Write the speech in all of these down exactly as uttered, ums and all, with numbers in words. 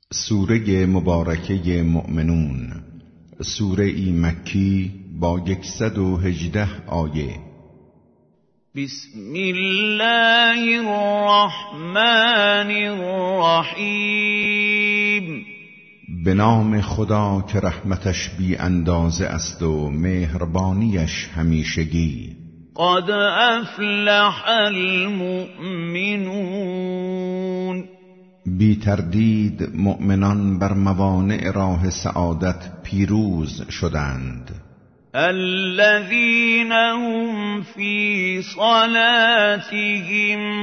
سوره مبارکه مؤمنون، سوره ای مکی با یکصد و هجده آیه. بسم الله الرحمن الرحیم. به نام خدا که رحمتش بی اندازه است و مهربانیش همیشگی. قد افلح المؤمنون. بی تردید مؤمنان بر موانع راه سعادت پیروز شدند. الذين هم في صلاتهم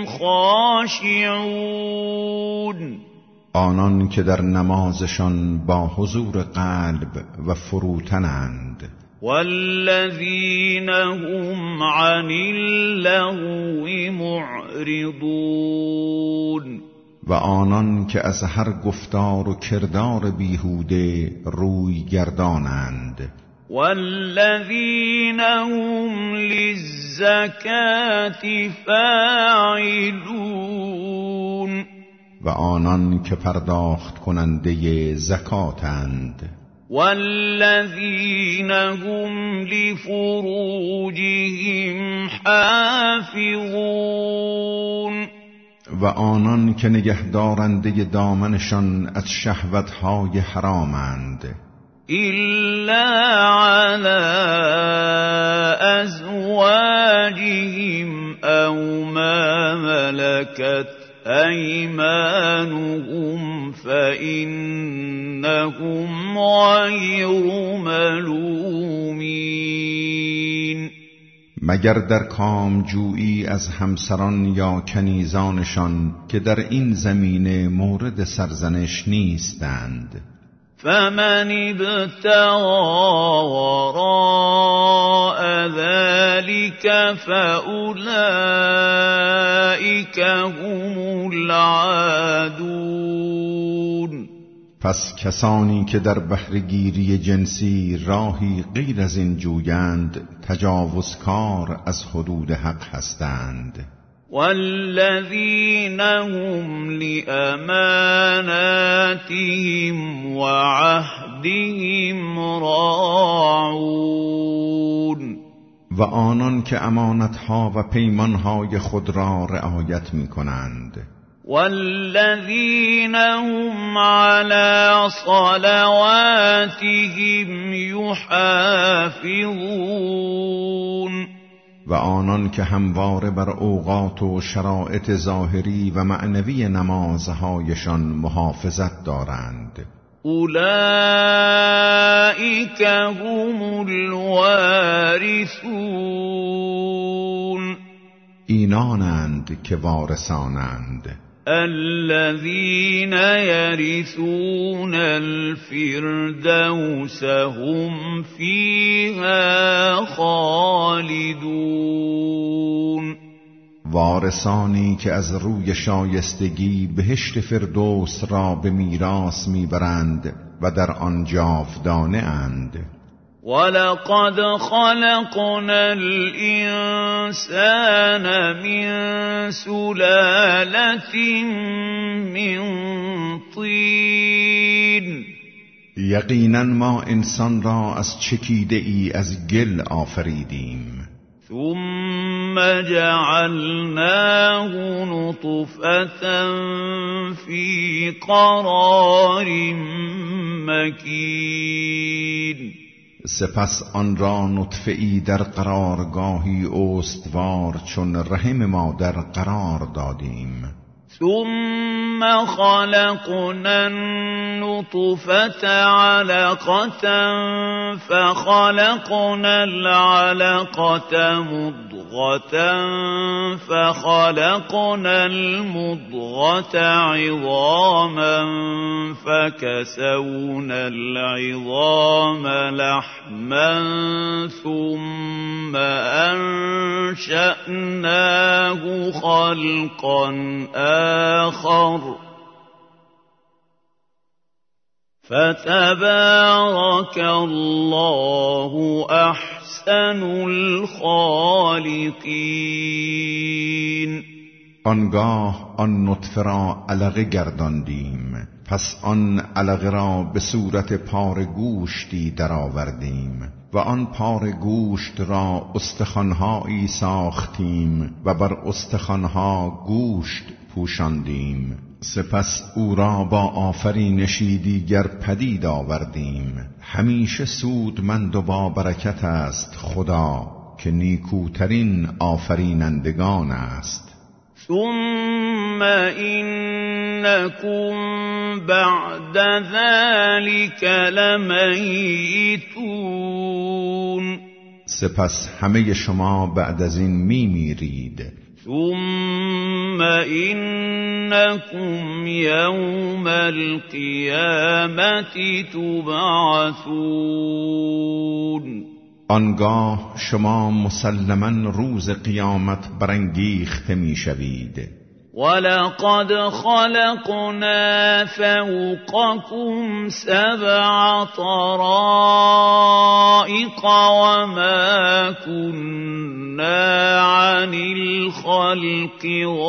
خاشعون. آنان که در نمازشان با حضور قلب و فروتنند. والذین هم عن اللغو معرضون. و آنان که از هر گفتار و کردار بیهوده روی گردانند. والذین هم للزکاة فاعلون. و آنان که پرداخت کننده زکاتند. والذین هم لفروجهم حافظون. و آنان که نگهدارنده دامنشان از شهوتهای حرامند. إلا على أزواجهم أو ما ملكت أيمانهم فإنهم غير ملومين. مگر در کامجویی از همسران یا کنیزانشان که در این زمینه مورد سرزنش نیستند. فمن ابتغى وراء ذلك فأولئك هم العادون. پس کسانی که در بهره‌گیری جنسی راهی غیر از این جویند تجاوزکار از حدود حق هستند. والذین هم لأماناتهم وعهدهم راعون. و آنان که امانتها و پیمانهای خود را رعایت می کنند. والذین هم علی صلواتهم یحافظون. و آنان که همواره بر اوقات و شرایط ظاهری و معنوی نمازهایشان محافظت دارند. اولئک هم الوارثون. اینانند که وارثانند. الذين يرثون الفردوس هم فيها خالدون. وارثانی که از روی شایستگی بهشت فردوس را به میراث میبرند و در آن جاودانه اند. ولقد خلقنا الإنسان من سلالة من طين. یقینا ما انسان را از چکیده ای از گل آفریدیم. ثم جعلناه نطفة في قرار مكين. سپس آن را نطفه‌ای در قرارگاهی استوار چون رحم مادر قرار دادیم. ثم خلقنا النطفة علقة فخلقنا العلقة مضغة فخلقنا المضغة عظاما فكسونا العظام لحما ثم أنشأناه خلقا آخر فتبارك الله أحسن الخالقين. آنگاه آن نطفه را علقه گرداندیم، پس آن علقه را به صورت پاره گوشتی درآوردیم و آن پاره گوشت را استخوان‌هایی ساختیم و بر استخوان‌ها گوشت پوشاندیم. سپس او را با آفرینشی دیگر پدید آوردیم. همیشه سودمند و با برکت است خدا که نیکوترین آفرینندگان است. ثم إنكم بعد ذلك لمیتون. سپس همه شما بعد از این می میرید. ثم إنكم يوم القيامة تبعثون. آنگاه شما مسلماً روز قیامت برانگیخته می شوید. ولقد خلقنا فوقكم سبع طرائق وما كنا عن الخلق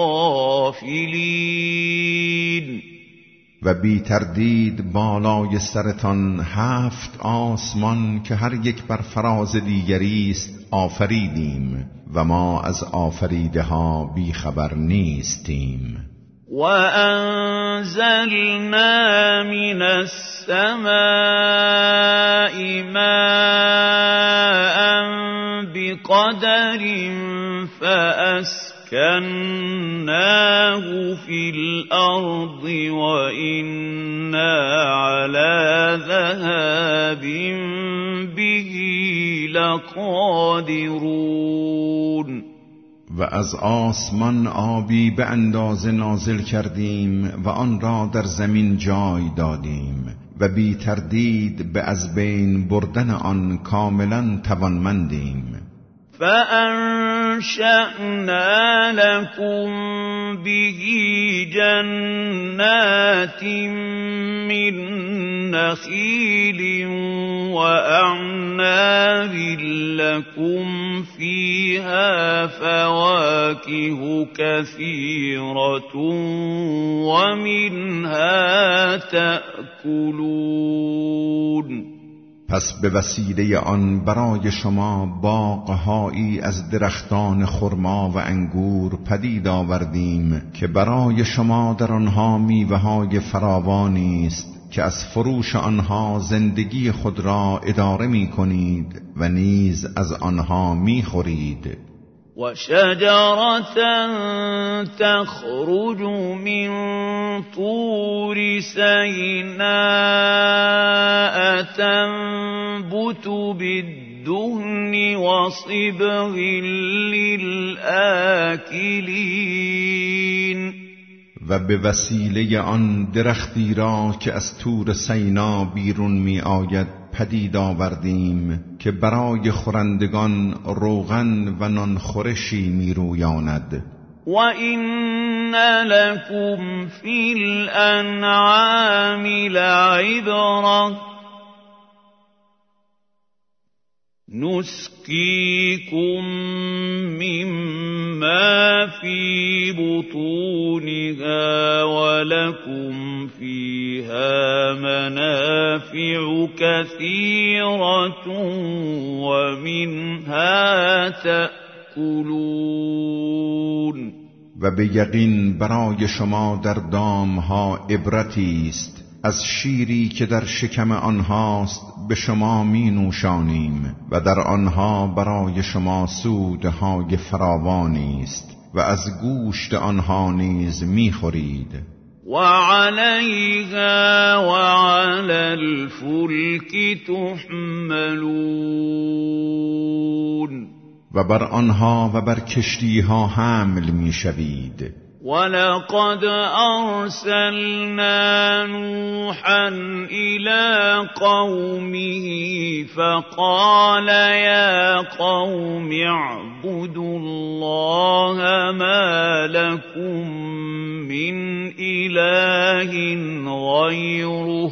غافلين. و بی تردید بالای سرتان هفت آسمان که هر یک بر فراز دیگری است آفریدیم و ما از آفریده ها بی خبر نیستیم. و انزلنا من السماء ماء بقدر فأسكناه في الأرض وإنا على ذهاب به لقادرون. و از آسمان آبی به اندازه نازل کردیم و آن را در زمین جای دادیم و بی تردید به از بین بردن آن کاملا توانمندیم. فأنشأنا لكم به جنات من نخيل وأعناب لكم فيها فواكه كثيرة ومنها تأكلون. پس به وسیله آن برای شما باغهایی از درختان خرما و انگور پدید آوردیم که برای شما در آنها میوه‌های فراوانی است که از فروش آنها زندگی خود را اداره می کنید و نیز از آنها می خورید. و شجرة تخرج من طور سیناء تنبت بالدهن وصبغ للآکلین. و به وسیله آن درختی را که از طور سینا بیرون می آید پدید آوردیم که برای خورندگان روغن و نان خورشی می رویاند. و این لکم فی الانعام لعبرة نسقيكم مما في بطونها ولكم فيها منافع كثيرة ومنها تأكلون. و به یقین برای شما در دامها عبرتی است. از شیری که در شکم آنهاست به شما می نوشانیم و در آنها برای شما سودهای فراوانی است و از گوشت آنها نیز می خورید. و علیها و علی الفلک تحملون. و بر آنها و بر کشتیها حمل می شوید. ولقد أرسلنا نوحا إلى قومه فقال يا قوم اعبدوا الله ما لكم من إله غيره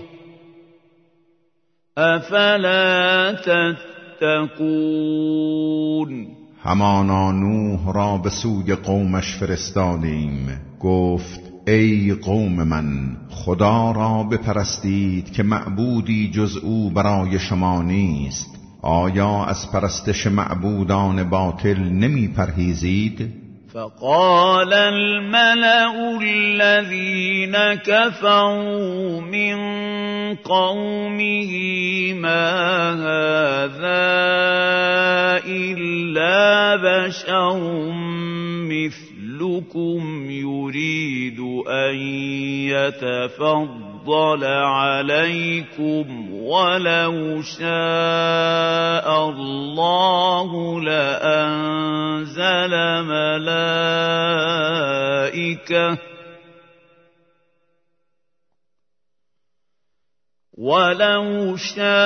أفلا تتقون. همانا نوح را به سوی قومش فرستادیم. گفت ای قوم من، خدا را بپرستید که معبودی جز او برای شما نیست. آیا از پرستش معبودان باطل نمی پرهیزید؟ فقال الملأ الذين كفروا من قومه ما هذا إلا بشر مثلكم يريد أن يتفضل عليكم ولو شاء الله لأنزل ملائكة ولو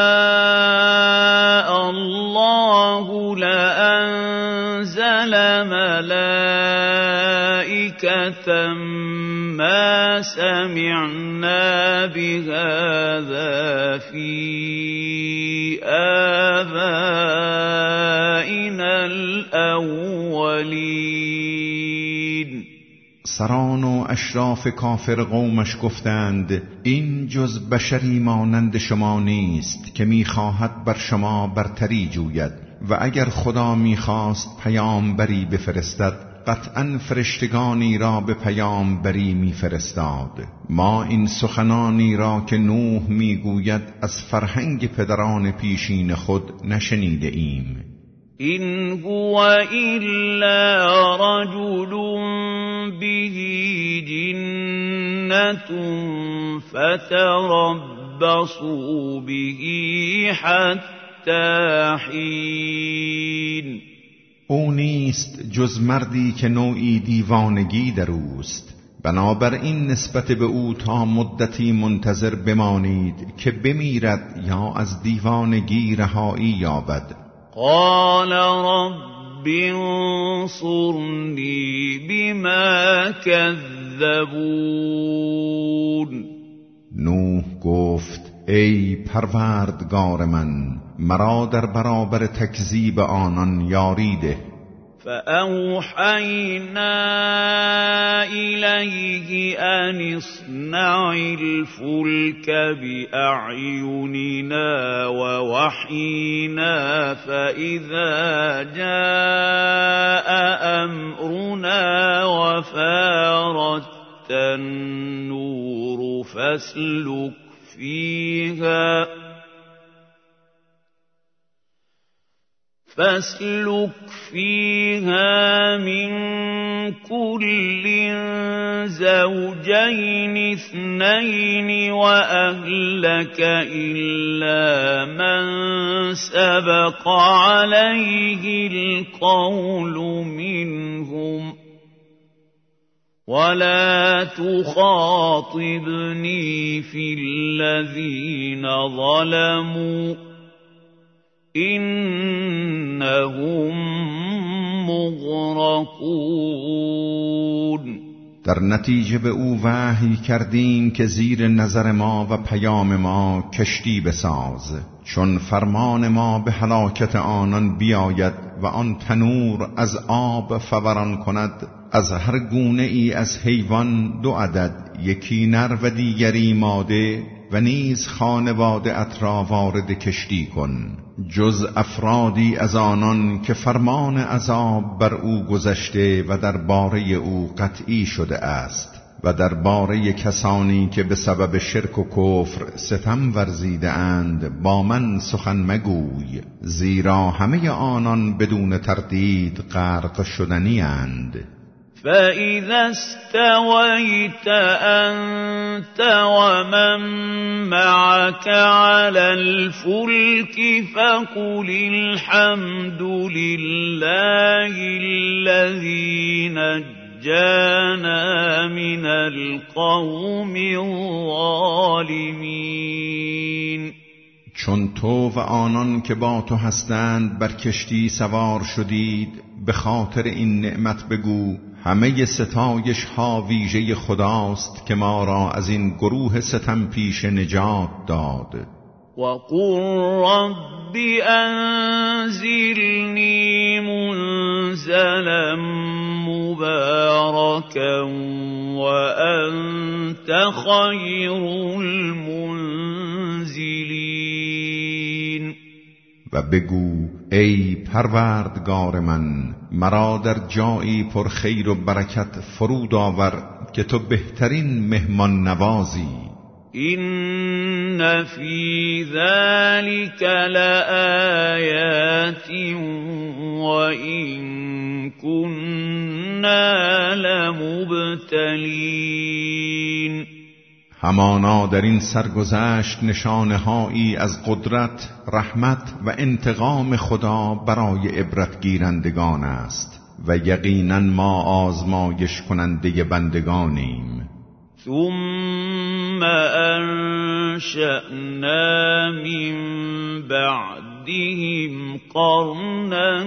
شاء الله لأنزل ملائكة ما سمعنا بهذا في آبائنا الأولين. سران و اشراف کافر قومش گفتند این جز بشری مانند شما نیست که میخواهد بر شما برتری جوید و اگر خدا میخواست پیامبری بفرستد قطعاً فرشتگانی را به پیامبری میفرستاد. ما این سخنانی را که نوح میگوید از فرهنگ پدران پیشین خود نشنیده ایم. این هو الا رجل به جنة فتربصوا به حتی حین. او نیست جز مردی که نوعی دیوانگی در اوست، بنابراین نسبت به او تا مدتی منتظر بمانید که بمیرد یا از دیوانگی رهایی یابد. قال رب انصرنی بما کذبون. نوح گفت ای پروردگار من، مرا در برابر تکذیب آنان یاری ده. فأوحينا إليه أن اصنع الفلك بأعيننا ووحينا فإذا جاء أمرنا وفارت النور فاسلك فيها فاسلك فيها من كل زوجين اثنين وأهلك إلا من سبق عليه القول منهم ولا تخاطبني في الذين ظلموا إنهم مغرقون. در نتیجه به او وحی کردیم که زیر نظر ما و پیام ما کشتی بساز، چون فرمان ما به هلاکت آنان بیاید و آن تنور از آب فوران کند، از هر گونه ای از حیوان دو عدد، یکی نر و دیگری ماده، و نیز خانواده ات را وارد کشتی کن، جز افرادی از آنان که فرمان عذاب بر او گذشته و در باره او قطعی شده است، و در باره کسانی که به سبب شرک و کفر ستم ورزیده اند با من سخن مگوی، زیرا همه آنان بدون تردید غرق شدنی اند. فَإِذَا اسْتَوَيْتَ أَنْتَ وَمَنْ مَعَكَ عَلَى الْفُلْكِ فَقُلِ الْحَمْدُ لِلَّهِ الَّذِي نَجَّانَا مِنَ الْقَوْمِ الظَّالِمِينَ. چون تو و آنان که با تو هستند بر کشتی سوار شدید، به خاطر این نعمت بگو همه ستایش ها ویژه خداست که ما را از این گروه ستم پیش نجات داد. وَقُلْ رَبِّ أَنزِلْنِي مُنزِلًا منزلا مباركا وأنت خير المنزلين. و بگو ای پروردگار من، مرا در جایی پر خیر و برکت فرود آور که تو بهترین مهمان نوازی. إن في ذلك لآيات وإن كنا لمبتلين. همانا در این سرگذشت نشانه هایی از قدرت، رحمت و انتقام خدا برای عبرت گیرندگان است و یقینا ما آزمایش کننده بندگانیم. ثم انشأنا من بعدهم قرنا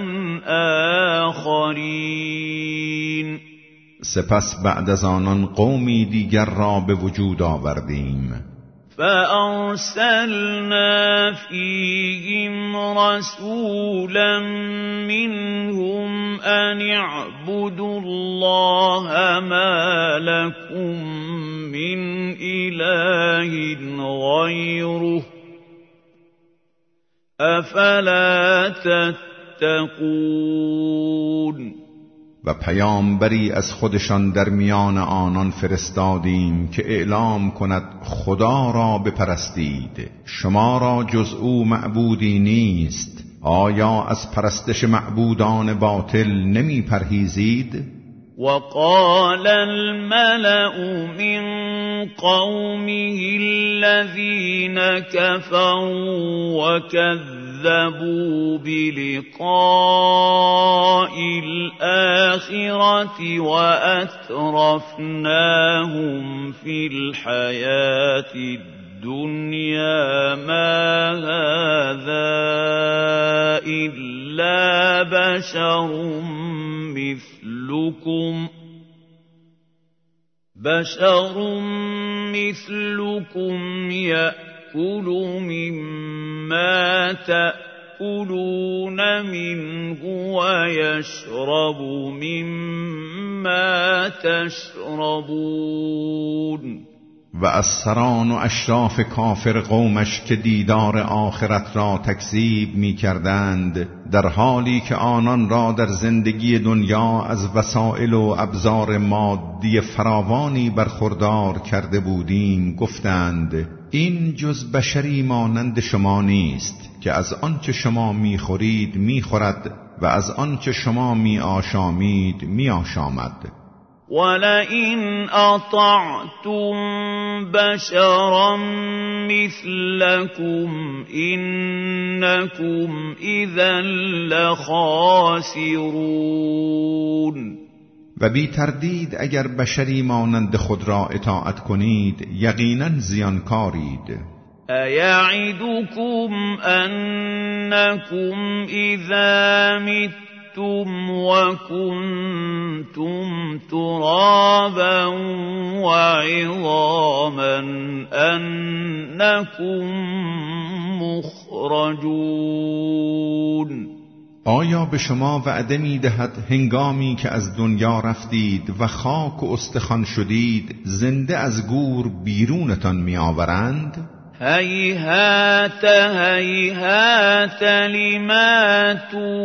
آخرین. سپس بعد از آنان قومی دیگر را به وجود آوردیم. فأرسلنا فيهم رسولا منهم أن اعبدوا الله ما لكم من إله غيره أفلا تتقون. و پیامبری از خودشان در میان آنان فرستادیم که اعلام کند خدا را بپرستید، شما را جز او معبودی نیست، آیا از پرستش معبودان باطل نمی پرهیزید؟ وقال الملأ من قومه الذين كفروا وكذبوا بلقاء الآخرة وأترفناهم في الحياة الدنيا ما هذا إلا بشر مثلكم بشر مثلكم يأكل مما تأكلون منه ويشرب مما تشربون. و از سران و اشراف کافر قومش که دیدار آخرت را تکذیب می کردند، در حالی که آنان را در زندگی دنیا از وسائل و ابزار مادی فراوانی برخوردار کرده بودیم، گفتند این جز بشری مانند شما نیست که از آنچه شما می خورید می خورد و از آنچه شما می آشامید می آشامد. ولئن أطعتم بشرا مثلكم إنكم إذا لخاسرون. و بی تردید اگر بشری مانند خود را اطاعت کنید یقینا زیانکارید. أيعدكم أنكم إذا مت وكنتم ترابا وعظاما أنكم مخرجون. آیا به شما وعده می دهد هنگامی که از دنیا رفتید و خاک و استخوان شدید زنده از گور بیرونتان می آورند؟ هیهات هیهات لما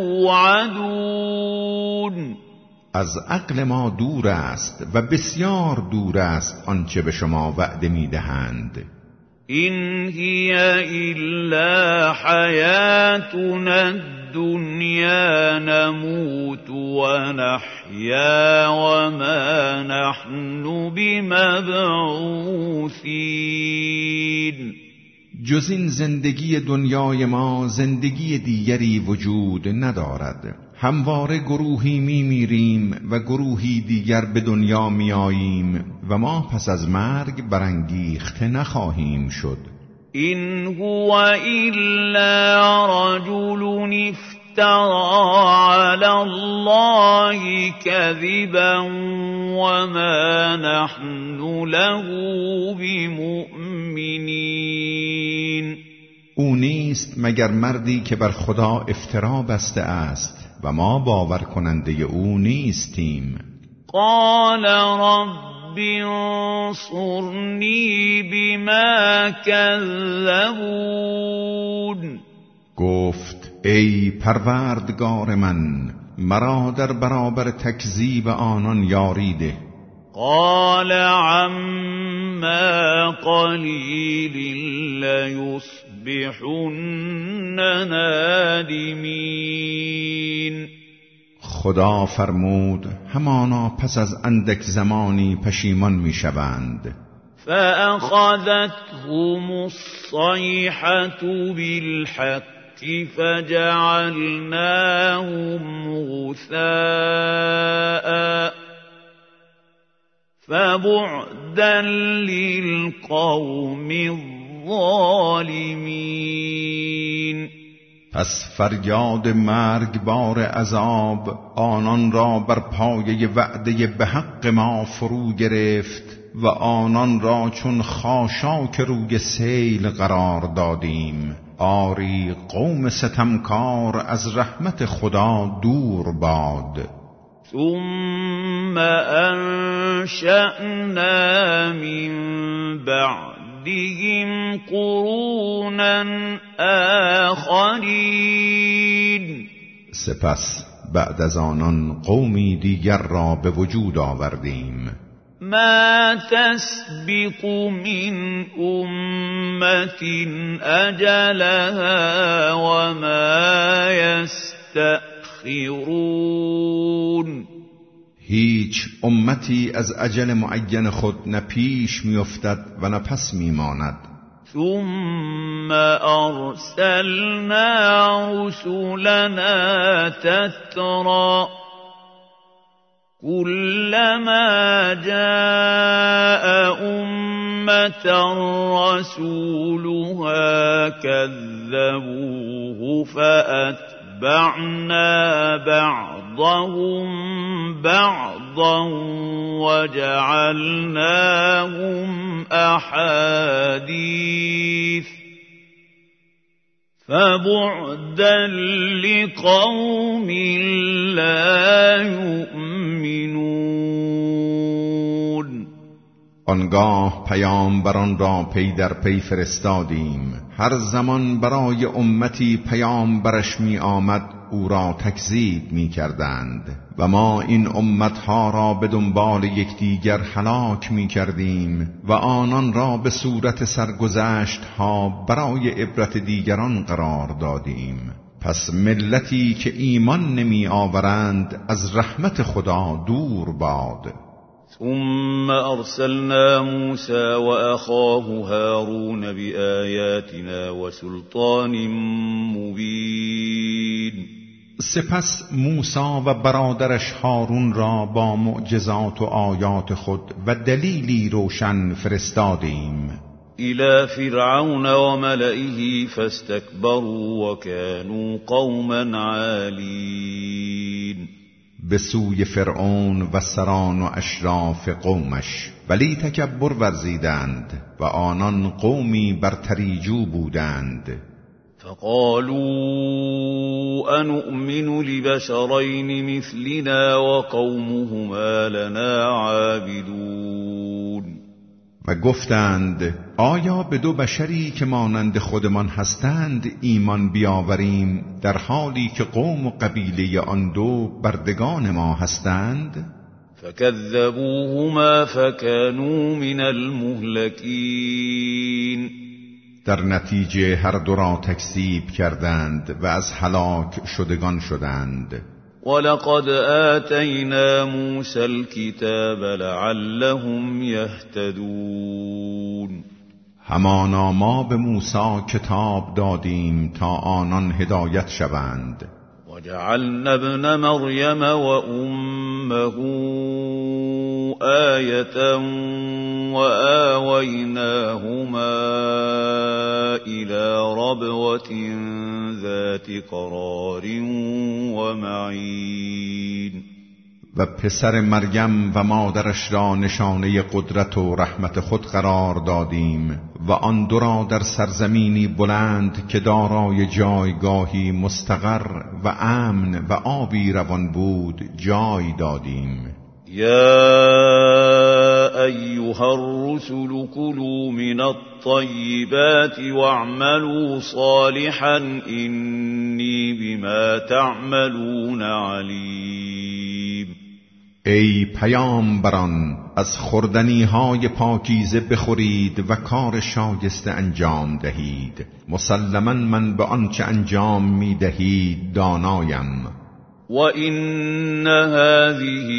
توعدون. از عقل ما دور است و بسیار دور است آنچه به شما وعده می دهند. این هی الا حیاتنا الدنیا نموت و نحیا و ما نحن بمبعوثین. جز این زندگی دنیای ما زندگی دیگری وجود ندارد. همواره گروهی می میریم و گروهی دیگر به دنیا می آییم و ما پس از مرگ برانگیخته نخواهیم شد. این هو الا رجل افترى علی الله کذبا و ما نحن له بمؤمنین. او نیست مگر مردی که بر خدا افترا بسته است و ما باور کننده او نیستیم. قال رب انصرنی بما کذبون. گفت ای پروردگار من، مرا در برابر تکذیب آنان یاری ده. قال عما قلیل لیصبحن نادمین. خدا فرمود همانا پس از اندک زمانی پشیمان میشوند. فأخذتهم الصیحة بالحق فجعلناهم غثاء فبعدا للقوم الظالمین. پس فریاد مرگبار عذاب آنان را بر پایه وعده به حق ما فرو گرفت و آنان را چون خاشاک روی سیل قرار دادیم. آری قوم ستمکار از رحمت خدا دور باد. ثم انشأنا من بعدهم قرونا آخرین. سپس بعد از آنان قومی دیگر را به وجود آوردیم. ما تسبق من امة اجلها وما یستأخرون. هیچ امتی از اجل معین خود نه پیش میافتد و نه پس میماند. ثم ارسلنا رسلنا تترا كلما جاء أمة رسولها كذبوه فأتبعنا بعضهم بعضا وجعلناهم أحاديث فبعدا لقوم لا یؤمنون. آنگاه پیامبران را پی در پی فرستادیم. هر زمان برای امتی پیامبرش می آمد او را تکذیب می کردند و ما این امتها را به دنبال یکدیگر هلاک می کردیم و آنان را به صورت سرگذشت ها برای عبرت دیگران قرار دادیم. پس ملتی که ایمان نمی آورند از رحمت خدا دور باد. ثم ارسلنا موسى واخاه هارون بآياتنا وسلطان مبين. سپس موسی و برادرش هارون را با معجزات و آیات خود و دلیلی روشن فرستادیم. الى فرعون وملئه فاستكبروا وكانوا قوما عالين. به سوی فرعون و سران و اشراف قومش، ولی تکبر ورزیدند و آنان قومی برتریجو بودند. فقالوا انؤمن لبشرين مثلنا وقومهما لنا عابدون. و گفتند آیا به دو بشری که مانند خودمان هستند ایمان بیاوریم در حالی که قوم و قبیله آن دو بردگان ما هستند؟ فكذبوهما فكانوا من المهلكين. در نتیجه هر دو را تکذیب کردند و از هلاک شدگان شدند. ولقد آتینا موسى الكتاب لعلهم يهتدون. همانا ما به موسی کتاب دادیم تا آنان هدایت شوند. وجعلنا ابن مريم وأمه آية وآويناهما إلى ربوة ذات قرار ومعين. و پسر مریم و مادرش را نشانه قدرت و رحمت خود قرار دادیم و آن دو را در سرزمینی بلند که دارای جایگاهی مستقر و امن و آبی روان بود جای دادیم. یا ایها الرسل کلوا من الطیبات واعملوا صالحا انی بما تعملون علیم. ای پیامبران، از خوردنی های پاکیزه بخورید و کار شایسته انجام دهید، مسلماً من به آنچه انجام می دهید دانایم. و این هذه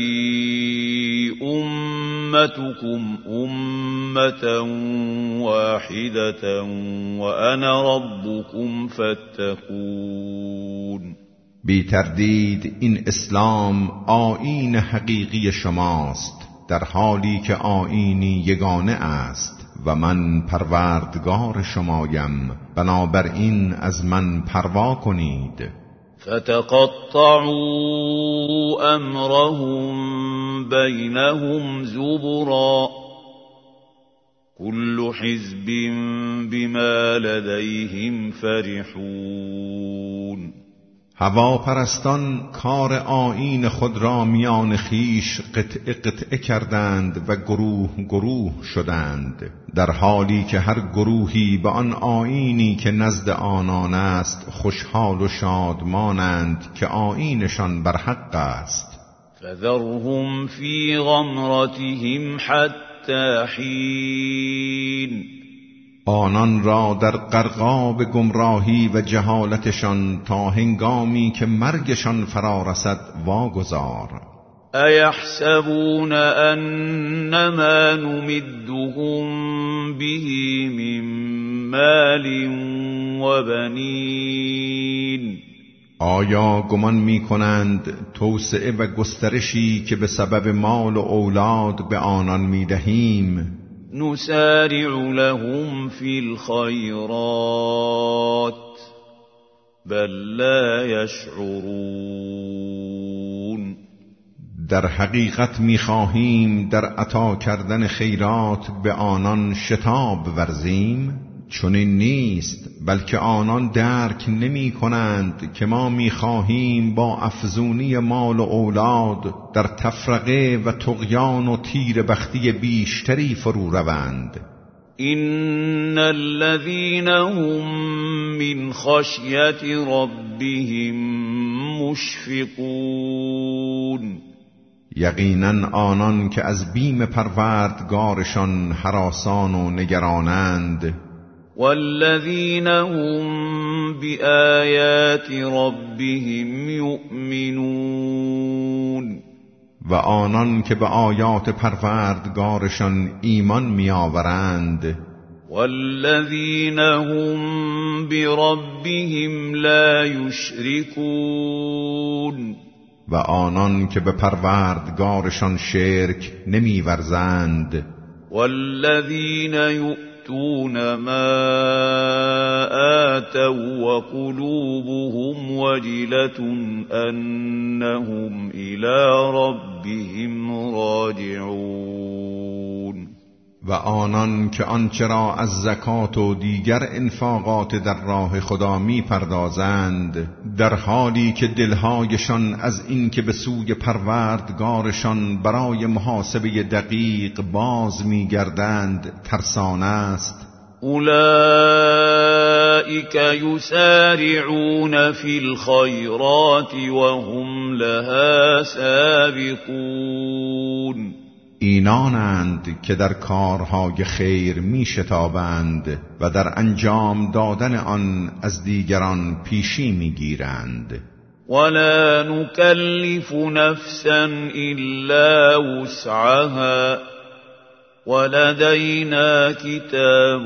امتكم امة واحدة وانا ربكم فاتقون. بی تردید این اسلام آیین حقیقی شماست، در حالی که آیینی یگانه است و من پروردگار شمایم، بنابراین از من پروا کنید. فتقطعوا امرهم بینهم زبرا كل حزب بما لديهم فرحون. هواپرستان کار آیین خود را میان خیش قطعه قطعه کردند و گروه گروه شدند، در حالی که هر گروهی به آن آیینی که نزد آنان است خوشحال و شادمانند که آیینشان بر حق است. فذرهم فی غمرتهم حتی حین. آنان را در غرقاب گمراهی و جهالتشان تا هنگامی که مرگشان فرا رسد واگذار. ایحسبون انما نمدهم به من مال و بنین. آیا گمان می کنند توسعه و گسترشی که به سبب مال و اولاد به آنان می دهیم، نسارع لهم فی الخیرات بل لا یشعرون، در حقیقت می‌خواهیم در عطا کردن خیرات به آنان شتاب ورزیم؟ چنین نیست، بلکه آنان درک نمی کنند که ما می‌خواهیم با افزونی مال و اولاد در تفرقه و طغیان و تیر بختی بیشتری فرو روند. این الذین هم من خشیت ربهم مشفقون. یقیناً آنان که از بیم پروردگارشان هراسان و نگرانند. والذین هم بآیات ربهم یؤمنون. و آنان که به آیات پروردگارشان ایمان می‌آورند. والذین هم بربهم لا یشرکون. و آنان که به پروردگارشان شرک نمی‌ورزند. والذین یؤتون ما آتوا وقلوبهم وجلة انهم الی ربهم راجعون. و آنان که آنچه را از زکات و دیگر انفاقات در راه خدا می پردازند، در حالی که دلهایشان از این که به سوی پروردگارشان برای محاسبه دقیق باز می گردند ترسان است. اولئک یسارعون فی الخیرات وهم لها سابقون. اینانند که در کارهای خیر می شتابند و در انجام دادن آن از دیگران پیشی می گیرند. ولا نکلف نفسا الا وسعها ولدینا کتاب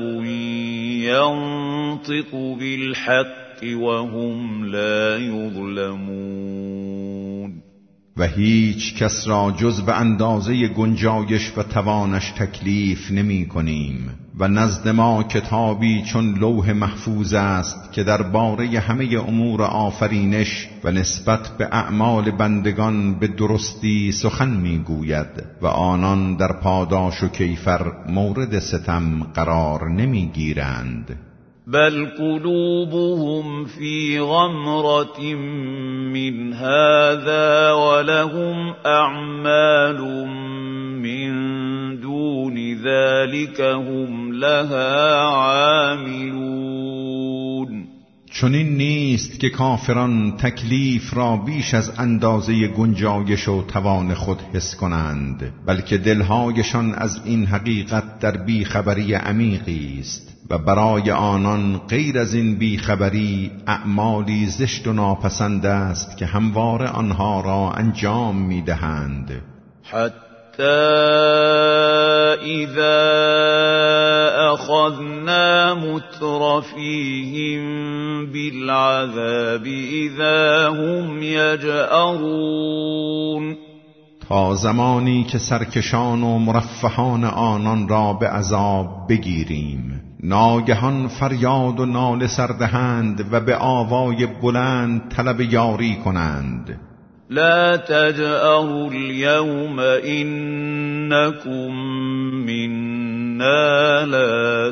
ینطق بالحق وهم لا یظلمون. و هیچ کس را جز به اندازه گنجایش و توانش تکلیف نمی کنیم و نزد ما کتابی چون لوح محفوظ است که درباره همه امور آفرینش و نسبت به اعمال بندگان به درستی سخن می گوید و آنان در پاداش و کیفر مورد ستم قرار نمی گیرند. بل قلوبهم في غمرة من هذا ولهم أعمال من دون ذلك هم لها عاملون. چنین نیست که کافران تکلیف را بیش از اندازه گنجایش و توان خود حس کنند، بلکه دلهایشان از این حقیقت در بیخبری عمیقی است و برای آنان غیر از این بیخبری اعمالی زشت و ناپسند است که همواره آنها را انجام می‌دهند. حتی اذا اخذنا مترفیهم بالعذاب اذا هم یجأرون. تا زمانی که سرکشان و مرفهان آنان را به عذاب بگیریم ناگهان فریاد و ناله سردهند و به آوای بلند طلب یاری کنند. لا تجأروا اليوم انکم منا لا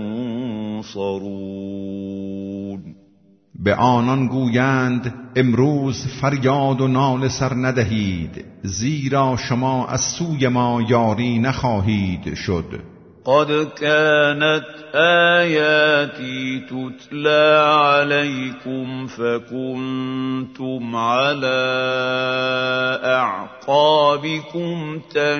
تنصرون. به آنان گویند امروز فریاد و ناله سر ندهید زیرا شما از سوی ما یاری نخواهید شد. قد كانت آياتي تتلى عليكم فكنتم على أعقابكم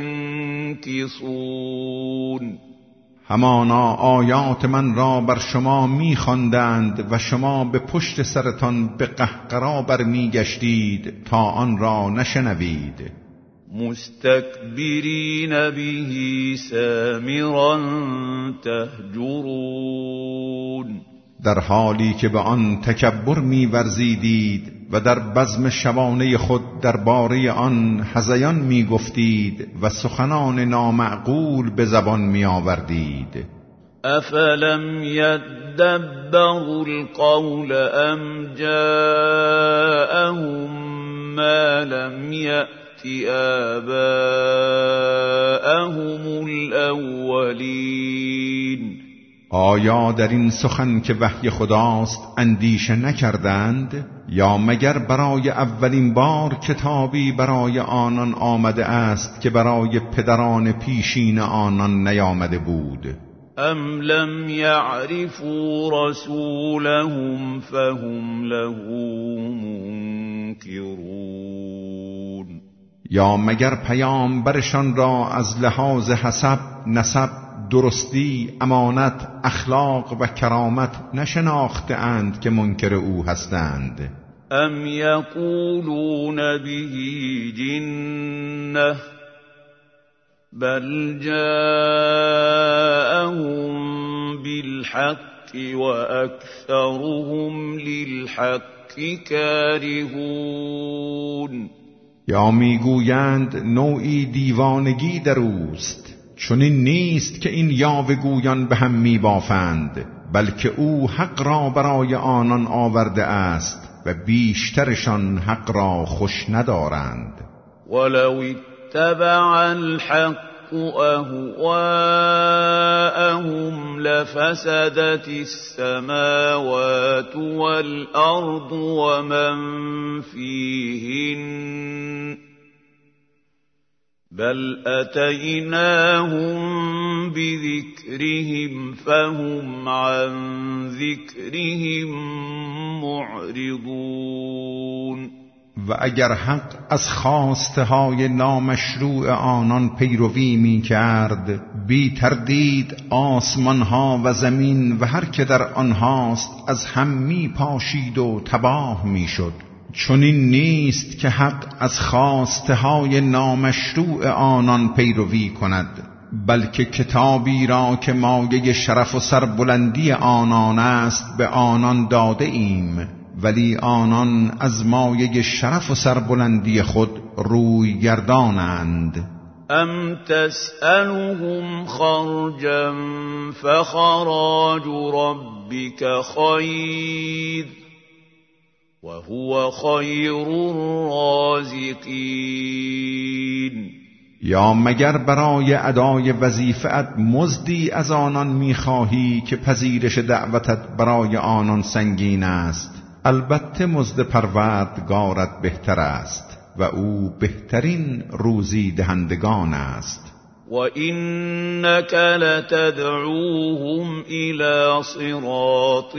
تنكصون. همانا آیات من را بر شما می‌خواندند و شما به پشت سرتان به قهقرا برمیگشتید تا آن را نشنوید. مستكبرین به سامرا تهجرون. در حالی که به آن تکبر می‌ورزیدید و در بزم شبانه خود درباره آن هذیان می‌گفتید و سخنان نامعقول به زبان می‌آوردید. افلم یدبروا القول ام جاءهم ما لم یأت آباءهم الاولین. آیا در این سخن که وحی خداست اندیشه نکردند؟ یا مگر برای اولین بار کتابی برای آنان آمده است که برای پدران پیشین آنان نیامده بود؟ ام لم یعرفوا رسولهم فهم له منکرون. یا مگر پیامبرشان را از لحاظ حسب، نسب، درستی، امانت، اخلاق و کرامت نشناخته اند که منکر او هستند؟ ام یقولون به جنة بل جاءهم بالحق و اکثرهم للحق کارهون. یا میگویند نوعی دیوانگی در اوست. چنین نیست که این یاوه‌گویان به هم میبافند، بلکه او حق را برای آنان آورده است و بیشترشان حق را خوش ندارند. ولو اتبع الحق اهواءهم لفسدت السماوات والارض ومن فيهن بل اتیناهم بذکرهم فهم عن ذکرهم معرضون. و اگر حق از خواسته های نامشروع آنان پیروی می کرد بی تردید آسمان ها و زمین و هر که در آنهاست از هم می پاشید و تباه می شد. چنین نیست که حق از خواسته های نامشروع آنان پیروی کند، بلکه کتابی را که مایه شرف و سربلندی آنان است به آنان داده ایم، ولی آنان از مایه شرف و سربلندی خود روی گردانند. ام تسألهم خرجا فخراج ربك خیر وهو خیر الرازقین. یا مگر برای ادای وظیفه‌ات مزدی از آنان می‌خواهی که پذیرش دعوتت برای آنان سنگین است؟ البته مزد پروردگارت بهتر است و او بهترین روزی دهندگان است. وَإِنَّكَ لَتَدْعُوهُمْ إِلَى صِرَاطٍ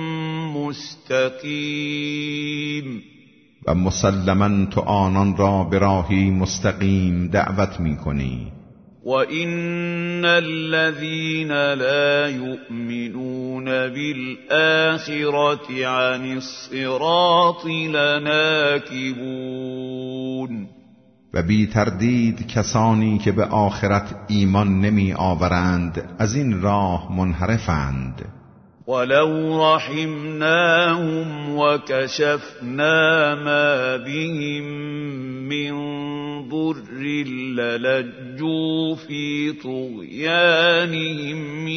مُسْتَقِيمٍ. و مسلماً تو آنان را به راهی مستقیم دعوت می‌کنی. وَإِنَّ الَّذِينَ لَا يُؤْمِنُونَ بِالْآخِرَةِ عَنِ الصِّرَاطِ لَنَاكِبُونَ. و بی تردید کسانی که به آخرت ایمان نمی آورند از این راه منحرفند. ولو رحمناهم وكشفنا ما بهم من ضر للجوا في طغيانهم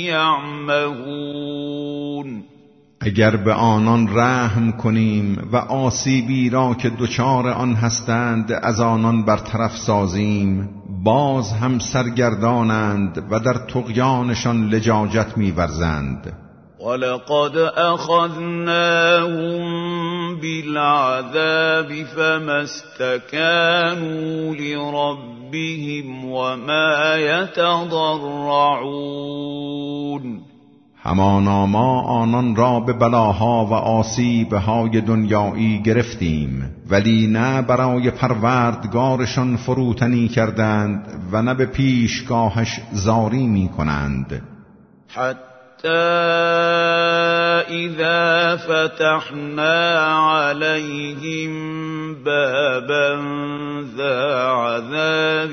يعمهون. اگر به آنان رحم کنیم و آسیبی را که دچار آن هستند از آنان برطرف سازیم، باز هم سرگردانند و در طغیانشان لجاجت می‌ورزند. وَلَقَدْ أَخَذْنَاهُمْ بِالْعَذَابِ فَمَا اسْتَكَانُوا لِرَبِّهِمْ وَمَا يَتَضَرَّعُونَ. همانا ما آنان را به بلاها و آسیبهای دنیایی گرفتیم، ولی نه برای پروردگارشان فروتنی کردند و نه به پیشگاهش زاری می کنند. حتی اذا فتحنا عليهم بابا ذا عذاب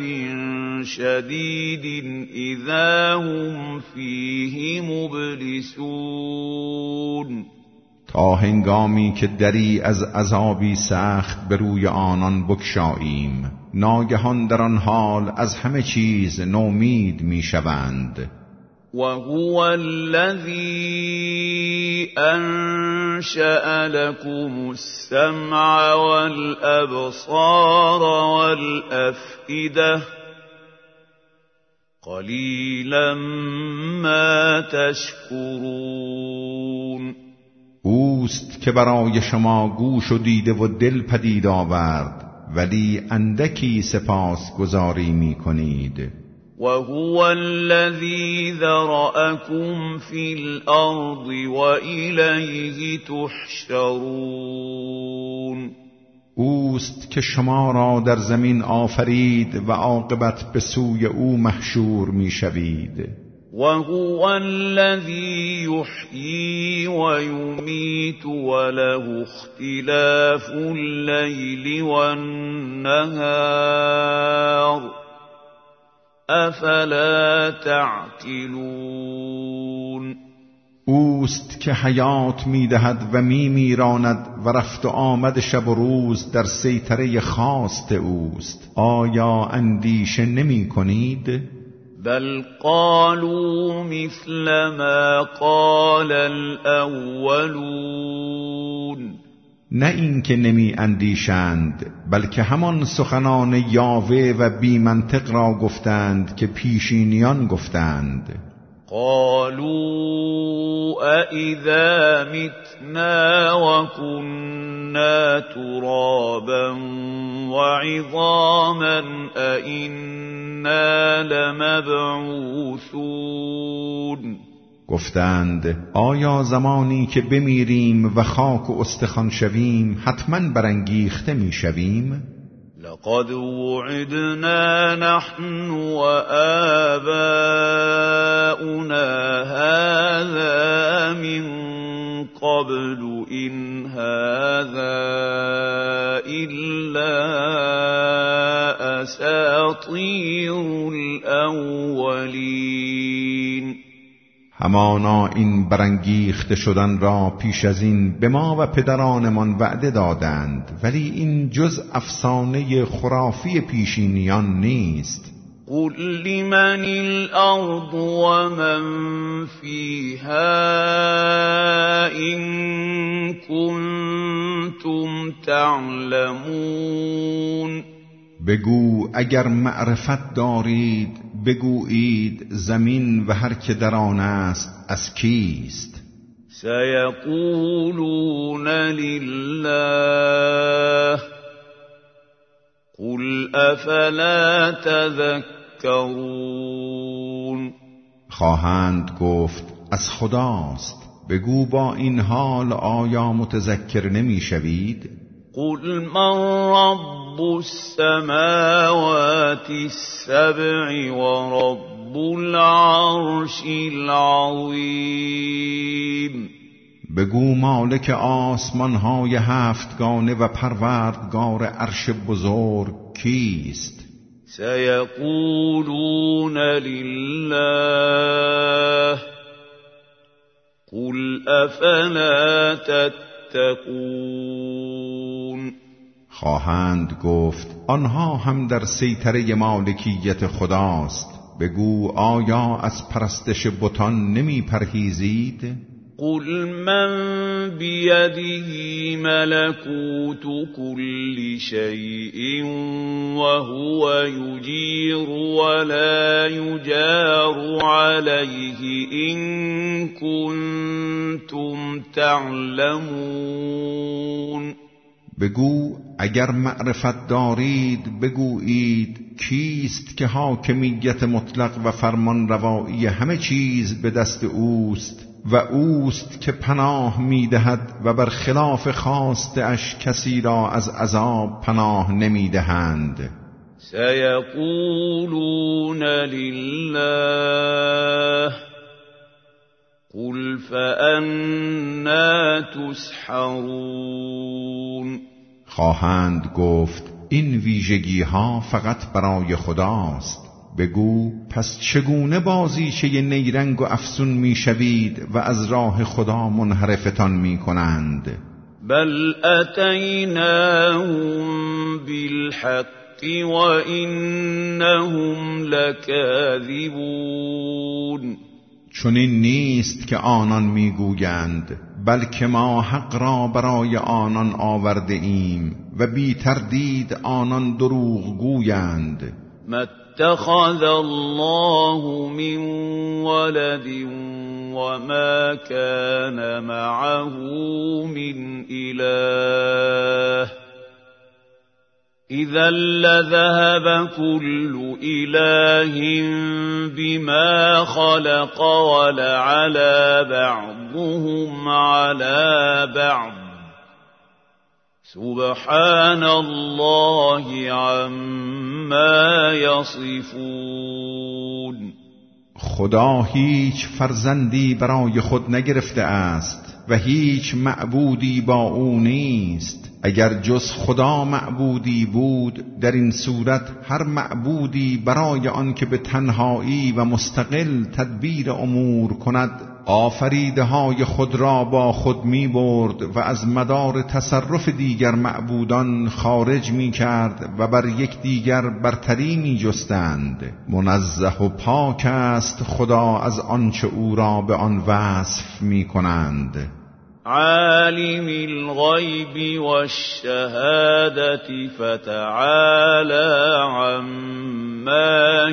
شدید اذا هم فیه مبلسون. تا هنگامی که دری از عذابی سخت به روی آنان بگشاییم، ناگهان در آن حال از همه چیز نومید میشوند. وهو الذي أنشأ لكم السمع والأبصار والأفئدة قليلا ما تشكرون. اوست که برای شما گوش و دیده و دل پدید آورد، ولی اندکی سپاس گزاری می کنید. وَهُوَ الَّذِي ذَرَأَكُمْ فِي الْأَرْضِ وَإِلَيْهِ تُحْشَرُونَ. اوست که شما را در زمین آفرید و عاقبت به سوی او محشور می‌شوید. وَهُوَ الَّذِي يُحْيِي وَيُمِيتُ وَلَهُ اخْتِلَافُ اللَّيْلِ وَالنَّهَارِ افلا تعقلون. اوست که حیات میدهد و میمیراند و رفت و آمد شب و روز در سیطره خواست اوست. آیا اندیشه نمی کنید؟ بل قالوا مثل ما قال الاولون. نه این که نمی اندیشند، بلکه همان سخنان یاوه و بی منطق را گفتند که پیشینیان گفتند. قالوا أَإِذَا مِتْنَا وَكُنَّا تُرَابًا وَعِظَامًا أَإِنَّا لَمَبْعُوثُونَ. گفتند آیا زمانی که بمیریم و خاک و استخوان شویم حتما برانگیخته می شویم؟ لقد وعدنا نحن وآباؤنا هذا من قبل إن هذا إلا أساطير الأولين. همانا این برانگیخته شدن را پیش از این به ما و پدرانمان وعده دادند، ولی این جز افسانه خرافی پیشینیان نیست. قل لمن الأرض ومن فيها إن كنتم تعلمون. بگو اگر معرفت دارید بگویید زمین و هر که در آن است از کیست؟ سیقولون لله قل افلا تذکرون. خواهند گفت از خداست، بگو با این حال آیا متذکر نمی شوید؟ قل من رب السماوات السبع و رب العرش العظیم. بگو مالک آسمان‌های هفتگانه و پروردگار عرش بزرگ کیست؟ سیقولون لله قل افلا تتقون. خواهند گفت آنها هم در سیطره مالکیت خداست، بگو آیا از پرستش بتان نمی پرهیزید؟ قل من بیده ملکوت کل شیء وهو یجیر ولا یجار علیه ان کنتم تعلمون. بگو اگر معرفت دارید بگویید کیست که حاکمیت مطلق و فرمان روایی همه چیز به دست اوست و اوست که پناه میدهد و بر خلاف خواسته اش کسی را از عذاب پناه نمیدهند. سیقولون لله قل فأنا تسحرون. خواهند گفت این ویژگی ها فقط برای خداست، بگو پس چگونه بازیچه نیرنگ و افسون میشوید و از راه خدا منحرفتان میکنند؟ بل اتیناهم بالحق و انهم لکاذبون. چنین نیست که آنان میگویند، بلکه ما حق را برای آنان آورده ایم و بی تردید آنان دروغ گویند. ما اتخذ الله من ولد وما كان معه من اله اذا لذهب كل اله بما خلق ولعلى بعضهم على بعض سبحان الله عما یصفون. خدا هیچ فرزندی برای خود نگرفته است و هیچ معبودی با او نیست. اگر جز خدا معبودی بود در این صورت هر معبودی برای آن که به تنهایی و مستقل تدبیر امور کند آفریده های خود را با خود می برد و از مدار تصرف دیگر معبودان خارج می کرد و بر یک دیگر برتری می جستند. منزه و پاک است خدا از آنچه او را به آن وصف می کنند. عالم الغیب والشهادة فتعالى عما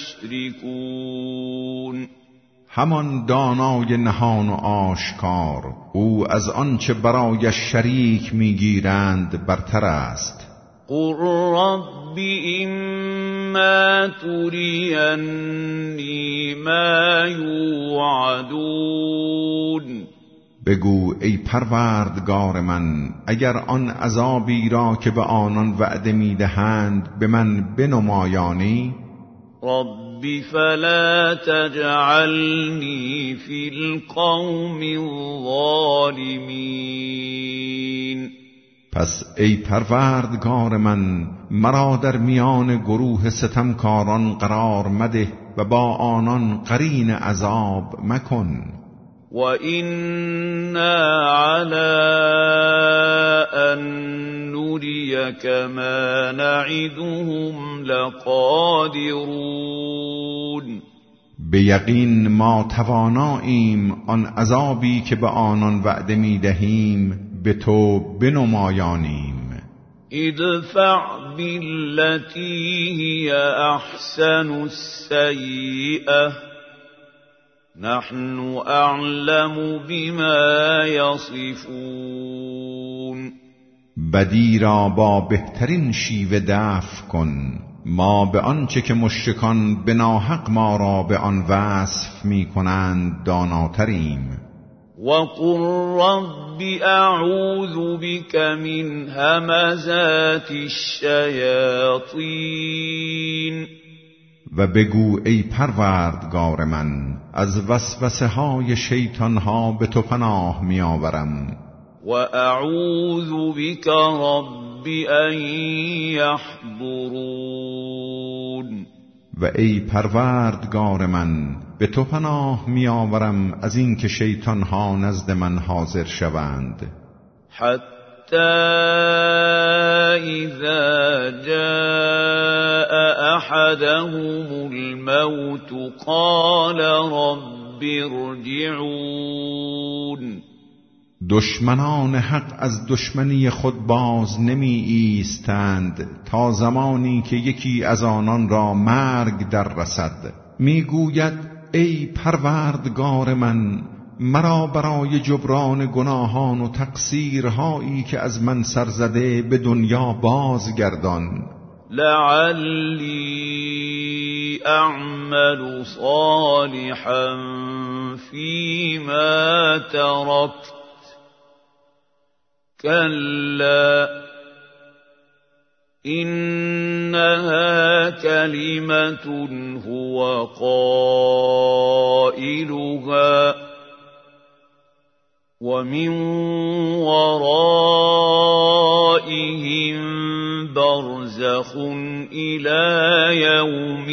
یشرکون. همان دانای نهان و آشکار، او از آنچه برایش شریک میگیرند برتر است. قل رب اما ترینی ما یوعدون. بگو ای پروردگار من اگر آن عذابی را که به آنان وعده میدهند به من بنمایانی. رب فلا تجعلنی فی القوم الظالمین. پس ای پروردگار من مرا در میان گروه ستمکاران قرار مده و با آنان قرین عذاب مکن. وَإِنَّا عَلَىٰ أَن نُّرِيَكَ مَا نَعِدُهُمْ لَقَادِرُونَ. به یقین ما تواناییم آن عذابی که به آنان وعده می دهیم به تو بنمایانیم. ادفع بالتي هي أحسن السيئة نحن أعلم بما يصفون. بدی را با بهترین شیوه دفع کن، ما به آنچه که مشرکان به ناحق ما را به آن وصف می کنند داناتریم. وقل رب اعوذ بك من همزات الشیاطین. و بگو ای پروردگار من از وسوسه های شیطان ها به تو پناه می آورم. و اعوذ بك رب ان یحضرون. و ای پروردگار من به تو پناه می آورم از این که شیطان ها نزد من حاضر شوند. حتی اذا جاء احدهم الموت قال رب ارجعون. دشمنان حق از دشمنی خود باز نمی ایستند تا زمانی که یکی از آنان را مرگ در رسد. می گوید ای پروردگار من مرا برای جبران گناهان و تقصیرهایی که از من سرزده به دنیا بازگردان. لعلی اعمل صالحا فیما ترکت كلا إنها كلمة هو قائلها ومن ورائهم برزخ إلى يوم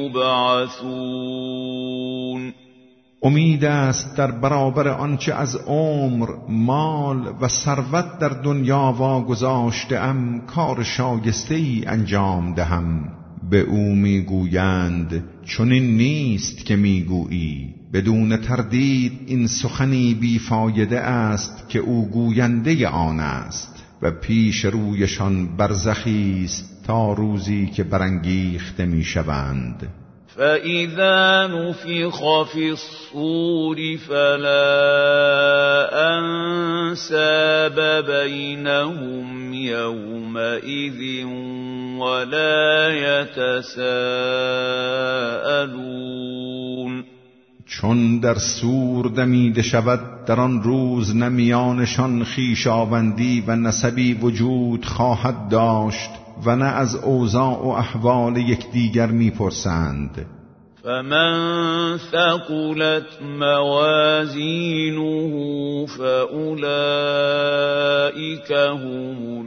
يبعثون. امید است در برابر آنچه از عمر، مال و ثروت در دنیا واگذاشته‌ام کار شایسته‌ای انجام دهم. به او میگویند چنین نیست که میگویی، بدون تردید این سخنی بیفایده است که او گوینده آن است و پیش رویشان برزخی است تا روزی که برانگیخته میشوند. فَإِذَا نُفِخَ فِي الصُّورِ فَلَا أَنْسَابَ بَيْنَهُمْ يَوْمَئِذٍ وَلَا يَتَسَاءَلُونَ. چون در سور دمیده شود در آن روز نه میانشان خویشاوندی و نسبی وجود خواهد داشت و نه از اوضاع و احوال یکدیگر میپرسند. فمن ثقلت موازینه فاولئک هم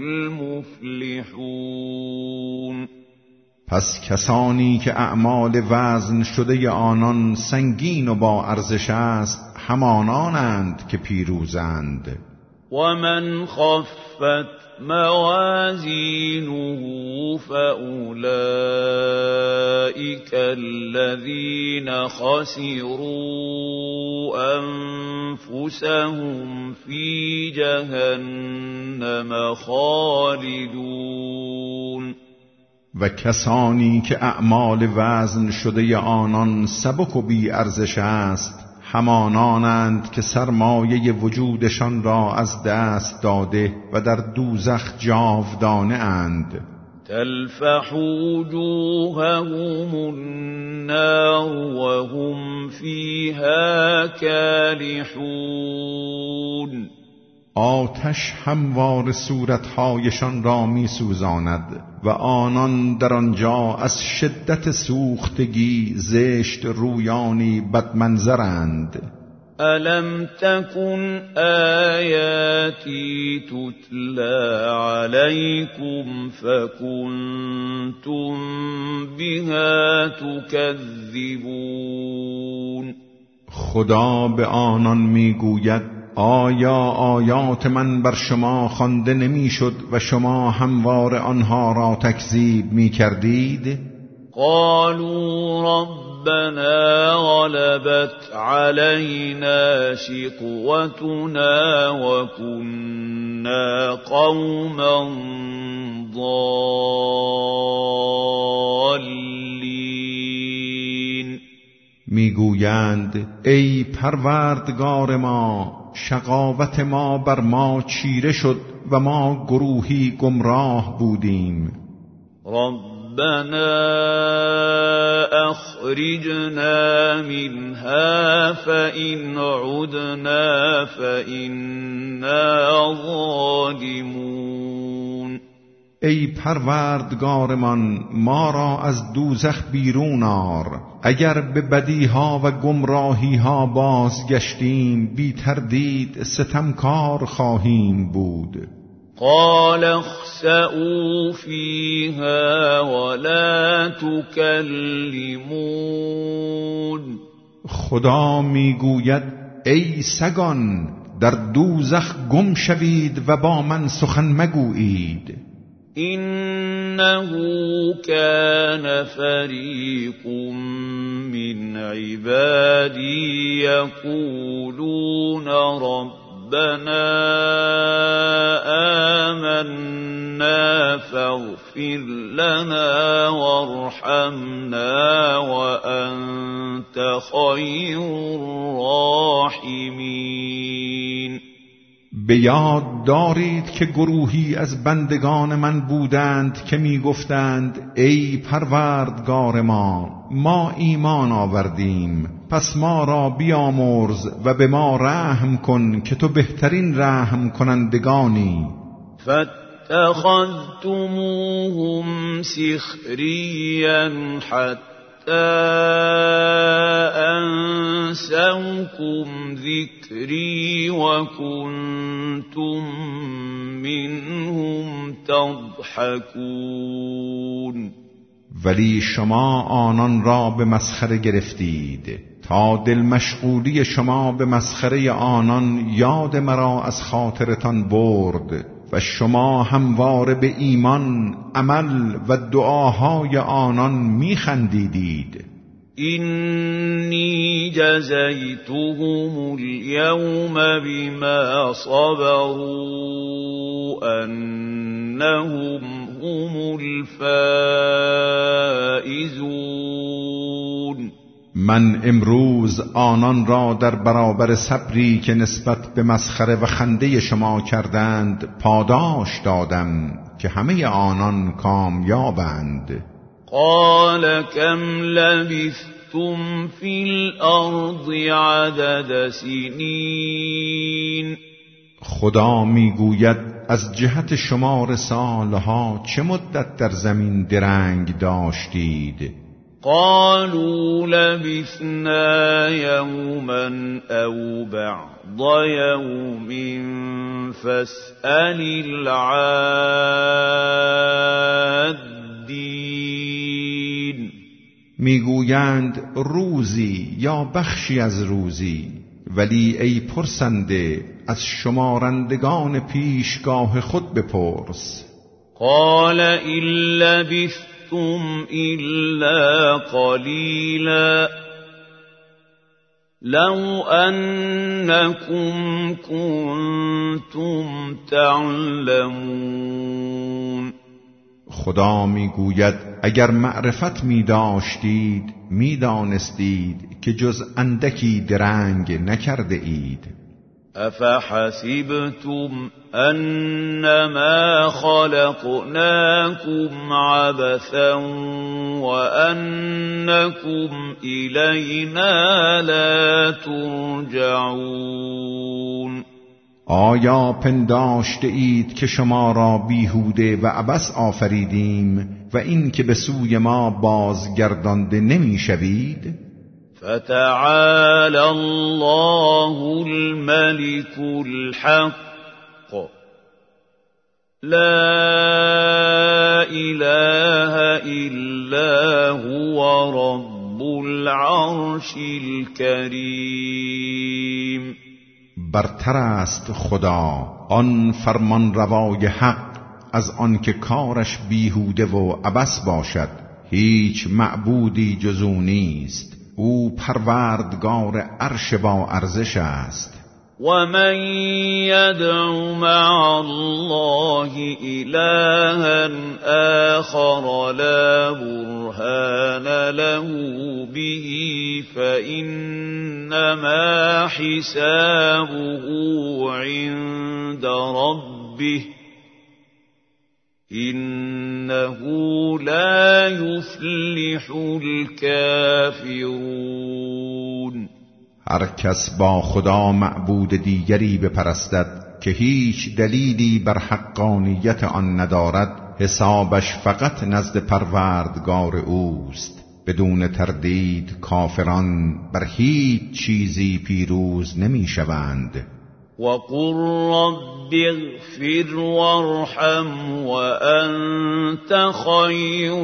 المفلحون. پس کسانی که اعمال وزن شده آنان سنگین و با ارزش است همانانند که پیروزند. و من خفت موازینه فأولئك الذين خسروا أنفسهم في جهنم خالدون. و کسانی که اعمال وزن شده آنان سبک و بی ارزش است همانانند که سرمایه وجودشان را از دست داده و در دوزخ جاودانه اند. تلفح وجوههم النار وهم فيها كالحون. آتش هموار صورتهایشان را می سوزاند و آنان در آنجا از شدت سوختگی زشت رویانی بدمنظرند. الم تکن آیاتی التي تتلى عليكم فكنتم بها تكذبون. خدا به آنان میگوید آیا آیات من بر شما خوانده نمیشد و شما همواره آنها را تکذیب میکردید؟ قالوا ربنا غلبت علينا شقوتنا وكنا قوما ضالين. میگویند ای پروردگار ما، شقاوت ما بر ما چیره شد و ما گروهی گمراه بودیم. ربنا اخرجنا منها فإن عدنا فإنا ظالمون. ای پروردگارمان، ما را از دوزخ بیرون آر. اگر به بدیها و گمراهیها بازگشتیم بی تردید ستمکار خواهیم بود. قال اخسئوا فيها ولا تكلمون. خدا میگوید ای سگان، در دوزخ گم شوید و با من سخن مگویید. إنه كان فريق من عبادي يقولون ربنا آمنا فاغفر لنا وارحمنا وأنت خير الراحمين. به یاد دارید که گروهی از بندگان من بودند که می گفتند ای پروردگار ما، ما ایمان آوردیم، پس ما را بیامرز و به ما رحم کن که تو بهترین رحم کنندگانی. فاتخذتموهم سخريا حتى أنسوكم ذكري وكنتم منهم تضحكون. ولی شما آنان را به مسخره گرفتید تا دل مشغولی شما به مسخره آنان یاد مرا از خاطرتان برد و شما همواره به ایمان، عمل و دعاهای آنان میخندیدید. إني جزيتهم اليوم بما صبروا أنهم هم الفائزون. من امروز آنان را در برابر صبری که نسبت به مسخره و خنده شما کردند پاداش دادم که همه آنان کامیابند. قال كم لبثتم في الأرض عدد سنين. خدا میگوید از جهت شمار سالها چه مدت در زمین درنگ داشتید؟ قالوا لبثنا يوما أو بعض يوم فاسأل العادين. میگویند روزی یا بخشی از روزی، ولی ای پرسنده از شمارندگان پیشگاه خود بپرس. قال إن لبثتم إلا قليلا لو أنكم كنتم تعلمون. خدا میگوید اگر معرفت می داشتید می دانستید که جز اندکی درنگ نکرده اید. افحسبتم انما خلقناكم عبثا وانكم الینا لا ترجعون. آیا پنداشته اید که شما را بیهوده و عبث آفریدیم و این که به سوی ما بازگردانده نمی شوید؟ فتعالى الله الملك الحق لا اله الا هو رب العرش الكریم. برتر است خدا آن فرمان روای حق از آن که کارش بیهوده و عبث باشد. هیچ معبودی جز او نیست، او پروردگار عرش با ارزش است. ومن يدع مع الله إلها آخر لا برهان له به فإنما حسابه عند ربه إنه لا يفلح الكافرون. هر کس با خدا معبود دیگری بپرستد که هیچ دلیلی بر حقانیت آن ندارد، حسابش فقط نزد پروردگار اوست. بدون تردید کافران بر هیچ چیزی پیروز نمی شوند. وقل رب اغفر وارحم وأنت خیر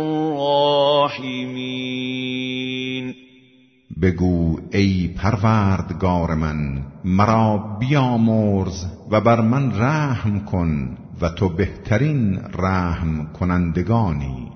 الراحمین. بگو ای پروردگار من، مرا بیامرز و بر من رحم کن و تو بهترین رحم کنندگانی.